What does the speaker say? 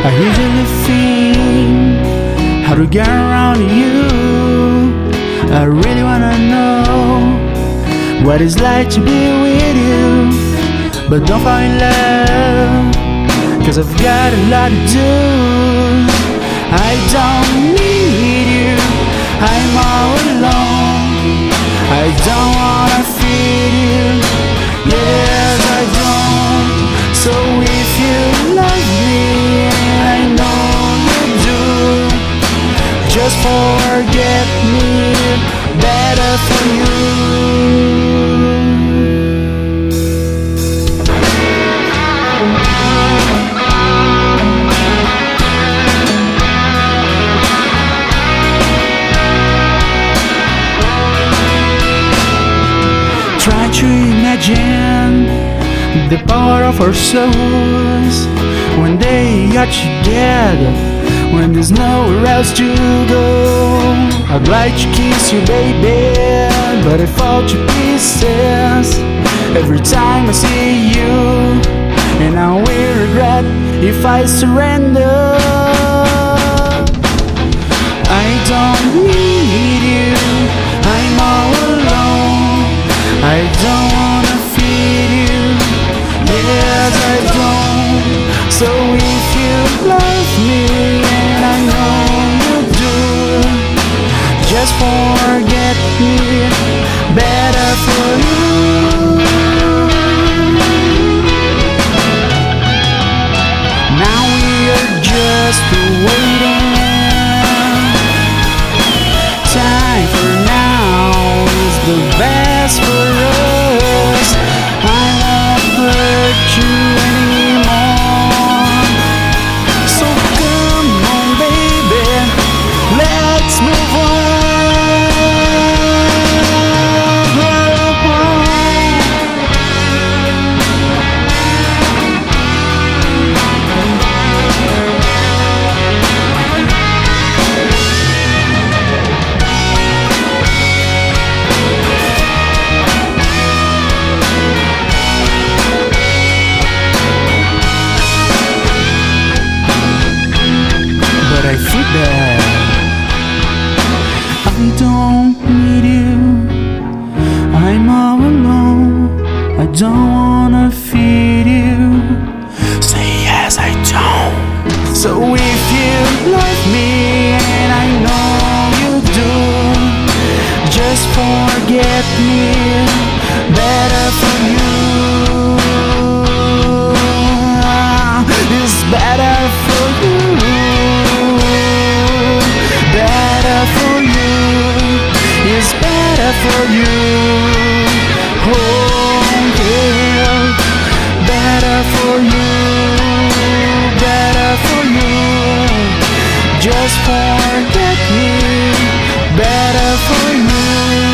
I usually think how to get around you. I really wanna know what it's like to be with you, but don't fall in love, 'cause I've got a lot to do. I don't need you, I'm all alone. I don't wanna feed you, yes I don't. So if you love me, and I know you do, just forget me, better for you. Try to imagine the power of our souls when they are together, when there's nowhere else to go. I'd like to kiss you, baby, but I fall to pieces every time I see you, and I will regret if I surrender. I don't need you, I'm all alone. I don't wanna feed you, yes I don't. So if you love me, and I know you do, just forget me, better for you. Now we are just waiting. Time for now is the best for us. I won't hurt you anymore. So come on, baby, let's move on. I feel that I don't need you, I'm all alone. I don't wanna feed you, say yes I don't. So if you love me, and I know you do, just forget me, better for you. It's better for you, better for you, it's better for you. Oh yeah, better for you, better for you. Just forget me, better for you.